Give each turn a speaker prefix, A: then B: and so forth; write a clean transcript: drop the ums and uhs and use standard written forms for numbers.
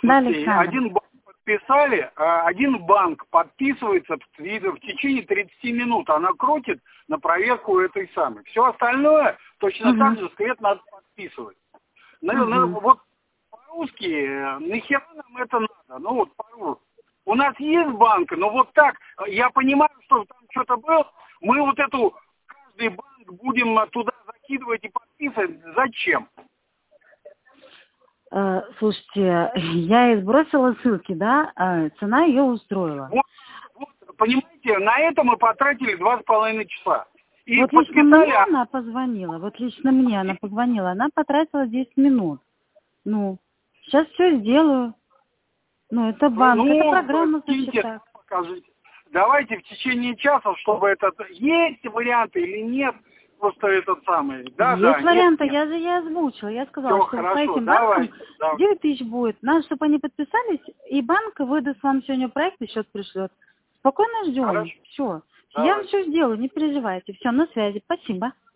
A: Да,
B: Слушайте,
A: Александр.
B: один банк подписывается в течение 30 минут. Она крутит на проверку этой самой. Все остальное точно так же, скрет надо подписывать. Вот по-русски, нахера нам это надо? Ну вот по-русски. У нас есть банк, но вот так, я понимаю, что там что-то было, мы вот каждый банк будем туда закидывать и подписывать. Зачем?
A: Слушайте, я ей сбросила ссылки, да, цена ее устроила.
B: Вот, понимаете, на это мы потратили 2,5 часа. И
A: вот лично мне она позвонила, она потратила 10 минут. Ну, сейчас все сделаю. Ну, это банк, это программа, значит, так.
B: Покажите. Давайте в течение часа, чтобы есть варианты или нет, просто этот самый. Да,
A: есть варианты, я же озвучила. Я сказала,
B: все,
A: что
B: хорошо,
A: по этим
B: давай,
A: банкам 9 тысяч будет. Надо, чтобы они подписались, и банк выдаст вам сегодня проект и счет пришлет. Спокойно ждем.
B: Хорошо.
A: Все.
B: Давай.
A: Я вам все сделаю, не переживайте. Все, на связи. Спасибо.